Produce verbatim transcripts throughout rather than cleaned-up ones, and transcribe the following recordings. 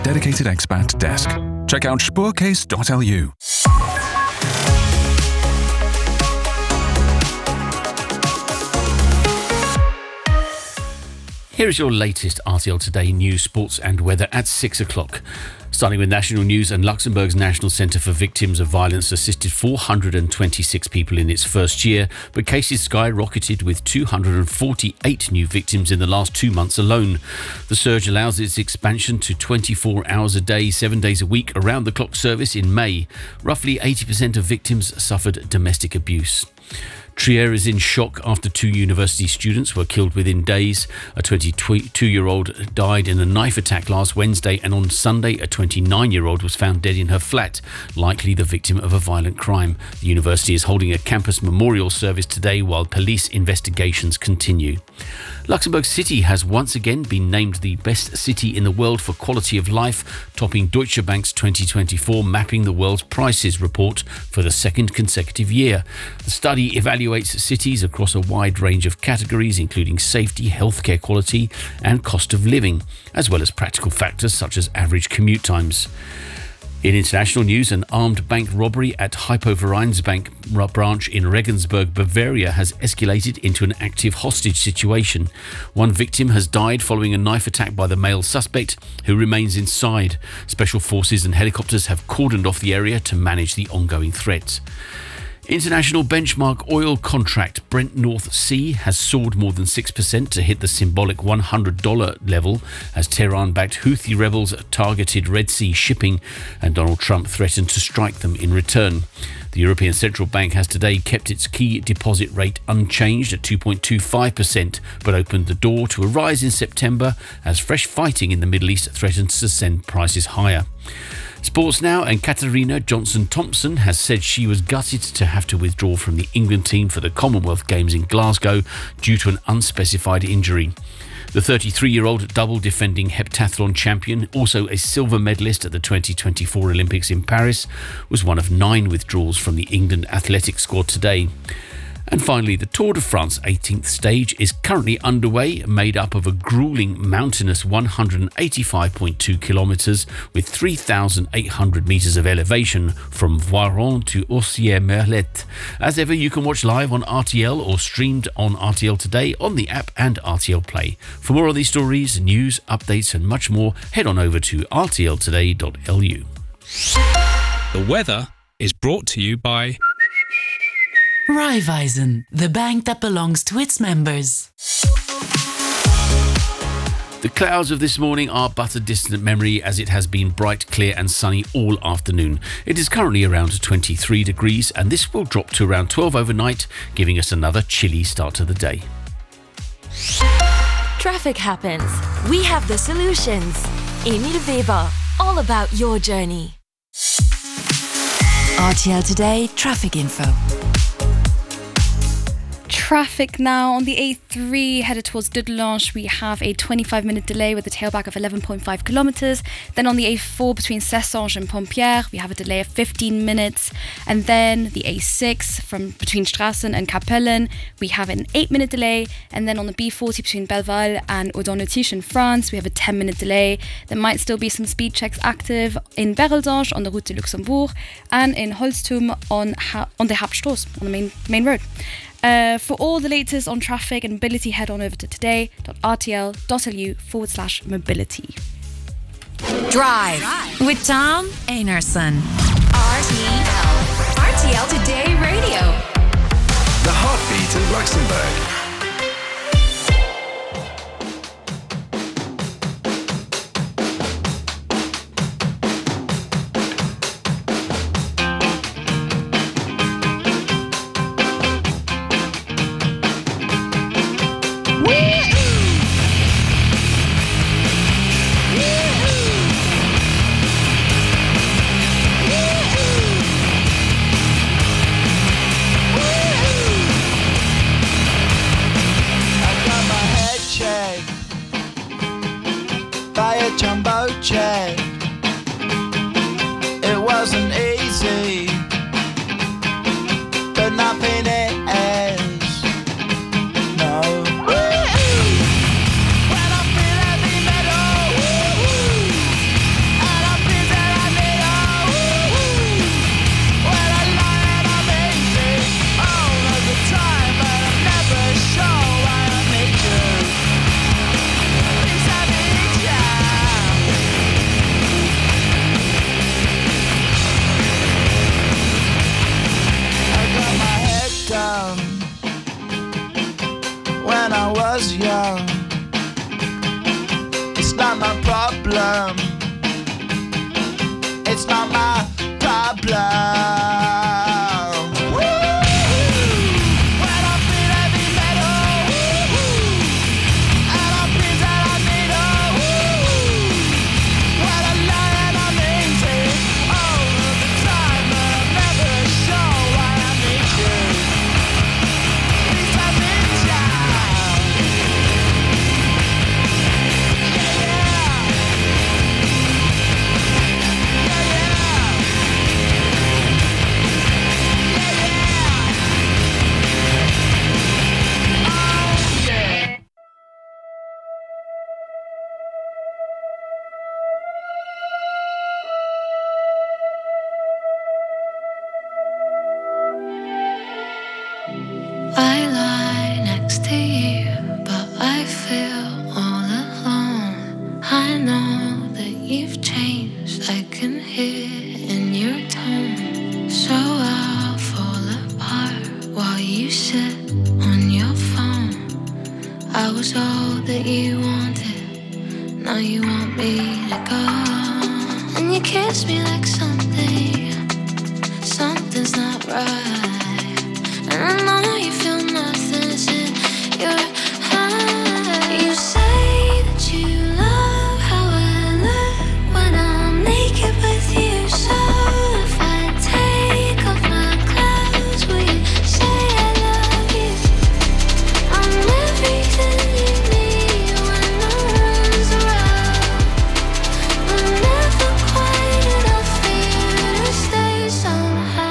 dedicated expat desk. Check out spoorcase dot l u. Here is your latest R T L Today news, sports and weather at six o'clock. Starting with national news, and Luxembourg's National Centre for Victims of Violence assisted four hundred twenty-six people in its first year, but cases skyrocketed with two hundred forty-eight new victims in the last two months alone. The surge allows its expansion to twenty-four hours a day, seven days a week, around-the-clock service in May. Roughly eighty percent of victims suffered domestic abuse. Trier is in shock after two university students were killed within days. A twenty-two-year-old died in a knife attack last Wednesday, and on Sunday a twenty-nine-year-old was found dead in her flat, likely the victim of a violent crime. The university is holding a campus memorial service today while police investigations continue. Luxembourg City has once again been named the best city in the world for quality of life, topping Deutsche Bank's twenty twenty-four Mapping the World's Prices report for the second consecutive year. The study evaluates cities across a wide range of categories, including safety, healthcare quality, and cost of living, as well as practical factors such as average commute times. In international news, an armed bank robbery at Hypo-Vereinsbank branch in Regensburg, Bavaria has escalated into an active hostage situation. One victim has died following a knife attack by the male suspect, who remains inside. Special forces and helicopters have cordoned off the area to manage the ongoing threat. International benchmark oil contract Brent North Sea has soared more than six percent to hit the symbolic one hundred dollars level as Tehran-backed Houthi rebels targeted Red Sea shipping, and Donald Trump threatened to strike them in return. The European Central Bank has today kept its key deposit rate unchanged at two point two five percent, but opened the door to a rise in September as fresh fighting in the Middle East threatens to send prices higher. Sports now, and Katarina Johnson-Thompson has said she was gutted to have to withdraw from the England team for the Commonwealth Games in Glasgow due to an unspecified injury. The thirty-three-year-old double defending heptathlon champion, also a silver medalist at the twenty twenty-four Olympics in Paris, was one of nine withdrawals from the England athletics squad today. And finally, the Tour de France eighteenth stage is currently underway, made up of a gruelling mountainous one hundred eighty-five point two kilometres with three thousand eight hundred metres of elevation from Voiron to Ossier-Merlet. As ever, you can watch live on R T L or streamed on R T L Today on the app and R T L Play. For more on these stories, news, updates and much more, head on over to r t l today dot l u. The weather is brought to you by Raiffeisen, the bank that belongs to its members. The clouds of this morning are but a distant memory, as it has been bright, clear and sunny all afternoon. It is currently around twenty-three degrees, and this will drop to around twelve overnight, giving us another chilly start to the day. Traffic happens. We have the solutions. Emil Weber, all about your journey. R T L Today Traffic Info. Traffic now on the A three headed towards Dudelange. We have a twenty-five minute delay with a tailback of eleven point five kilometers. Then on the A four between Cessange and Pompierre, we have a delay of fifteen minutes. And then the A six from between Strassen and Capellen, we have an eight minute delay. And then on the B forty between Belleval and Audon-le-Tiche in France, we have a ten minute delay. There might still be some speed checks active in Bereldange on the Route de Luxembourg and in Holstum on ha- on the Hauptstrasse, on the main main road. Uh, for all the latest on traffic and mobility, head on over to today.rtl.lu forward slash mobility. Drive with Tom Einarson. R T L. R T L Today Radio. The heartbeat of Luxembourg. it's not my problem. I lie next to you, but I feel all alone. I know that you've changed, I can hear in your tone. So I'll fall apart while you sit on your phone. I was all that you wanted, now you want me to go. And you kiss me like something, something's not right. And I know you feel nothing's in your heart. You say that you love how I look when I'm naked with you. So if I take off my clothes, will you say I love you? I'm everything you need when no one's around. But never quite enough for you to stay somehow.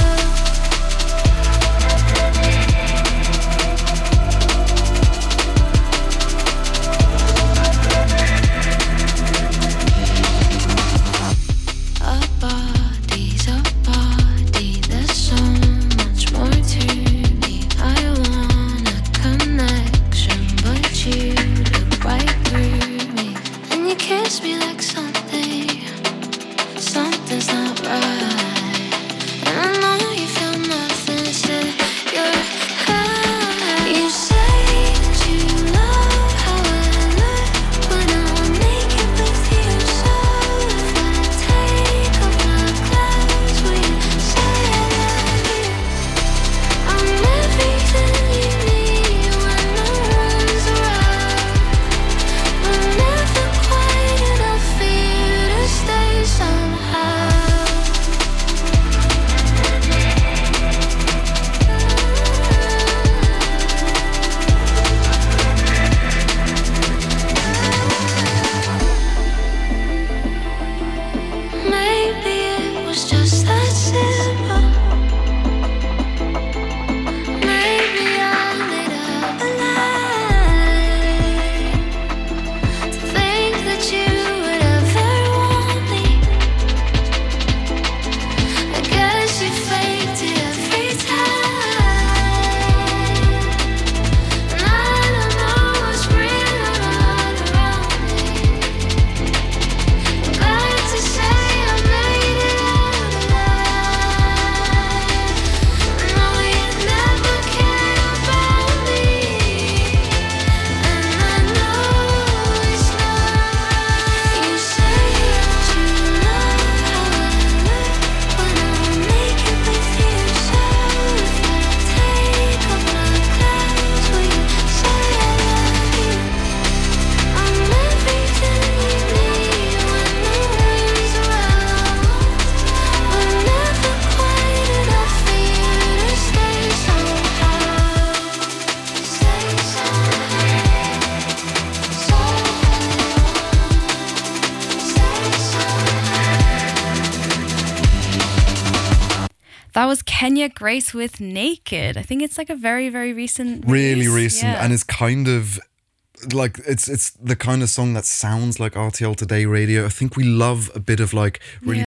That was Kenya Grace with Naked. I think it's like a very, very recent Really release. recent, Yeah. and it's kind of like it's it's the kind of song that sounds like R T L Today radio. I think we love a bit of like really